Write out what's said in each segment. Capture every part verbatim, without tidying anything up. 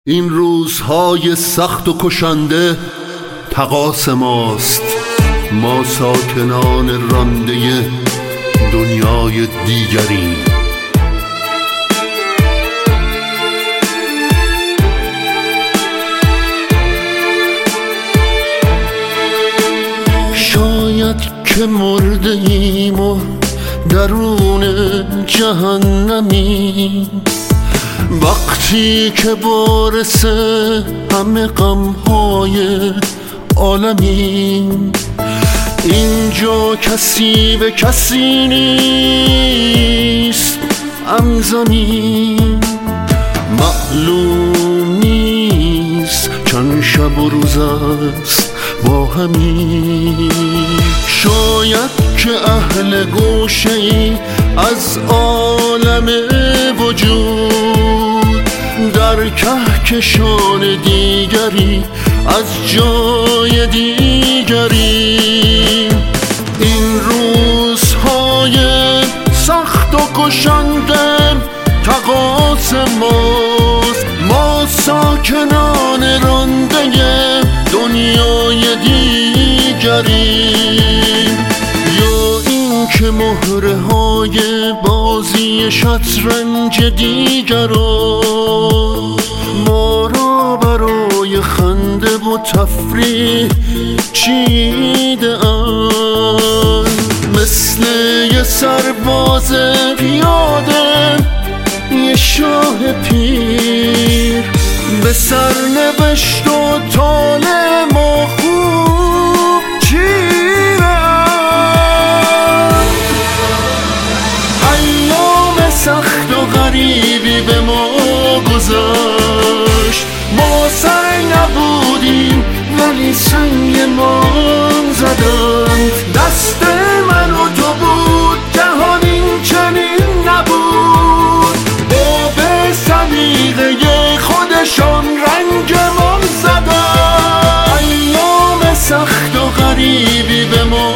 این روزهای سخت و کشنده تقاص ماست، ما ساکنان رانده دنیای دیگریم. شاید که مرده ایم و درون جهنمی، وقتی که بارس همه غمهای عالمیم. اینجا کسی به کسی نیست، همزمین معلوم نیست چند شب و روز است با همین. شاید که اهل گوشه ای از عالم وجود، در کهکشان دیگری از جای دیگری. این روزهای سخت و کشنده تقاص ماست، ما ساکنان رانده دنیای دیگری. یا این که مهره های بازی شطرنج دیگران ما را برای خنده و تفریح چیده اند، مثل یه سرباز پیاده یه شاه پیر به سرنوشت و طال ما خوب چیره. ایام سخت و غریبی به ما گذشت، ما سر نبودیم ولی سنگ مان زدن. دست من و تو بود جهان این چنین نبود، با به سلیقه خودشان رنگمان زدن. ایام سخت و غریبی به ما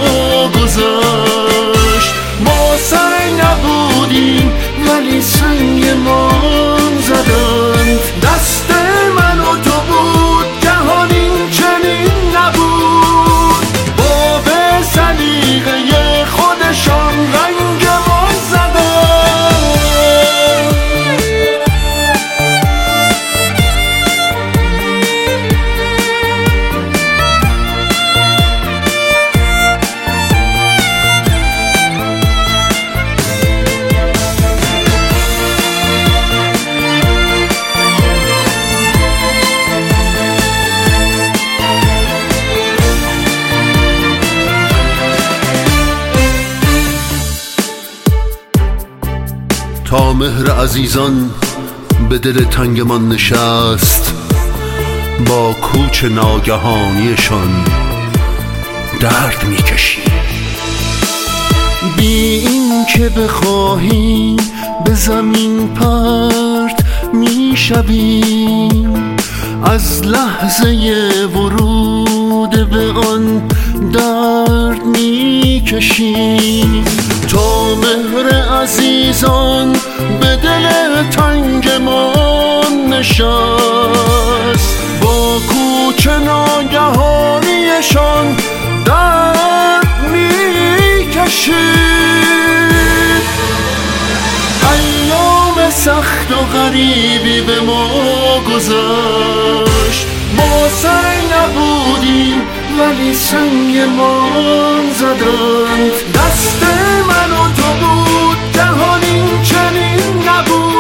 گذشت، ما سر نبودیم ولی سنگ مان زدن. دست من و تو بود جهان این چنین نبود، با به سلیقه خودشان رنگمان زدن. تا مهر عزیزان به دل تنگ من نشست، با کوچ ناگهانیشان درد میکشیم. بی این که بخواهیم به زمین پرت میشویم، از لحظه ورود به آن درد میکشیم. تا مهر عزیزان به دل تنگ من نشست، با کوچ ناگهانیشان درد میکشید. ایام سخت و غریبی به ما گذشت، ما سر نبودیم ولی سنگ مان زدند. دست من و تو بود جهان این چنین نبود،